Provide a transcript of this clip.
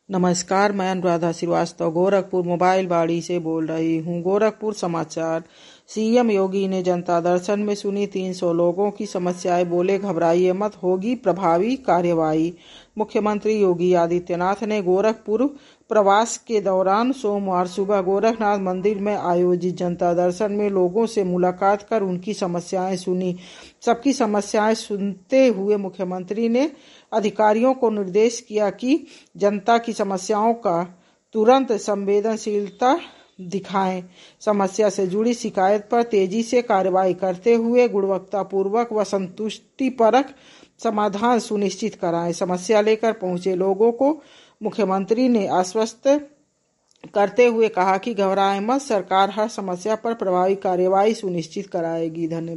नमस्कार, मैं अनुराधा श्रीवास्तव गोरखपुर मोबाइल बाड़ी से बोल रही हूँ। गोरखपुर समाचार। सीएम योगी ने जनता दर्शन में सुनी 300 लोगों की समस्याएं, बोले घबराइए मत, होगी प्रभावी कार्यवाही। मुख्यमंत्री योगी आदित्यनाथ ने गोरखपुर प्रवास के दौरान सोमवार सुबह गोरखनाथ मंदिर में आयोजित जनता दर्शन में लोगों से मुलाकात कर उनकी समस्याएं सुनी। सबकी समस्याएं सुनते हुए मुख्यमंत्री ने अधिकारियों को निर्देश किया कि जनता की समस्याओं का तुरंत संवेदनशीलता दिखाएं। समस्या से जुड़ी शिकायत पर तेजी से कार्रवाई करते हुए गुणवत्तापूर्वक व संतुष्टिपरक समाधान सुनिश्चित कराएं। समस्या लेकर पहुंचे लोगों को मुख्यमंत्री ने आश्वस्त करते हुए कहा कि घबराएं मत, सरकार हर समस्या पर प्रभावी कार्यवाही सुनिश्चित कराएगी। धन्यवाद।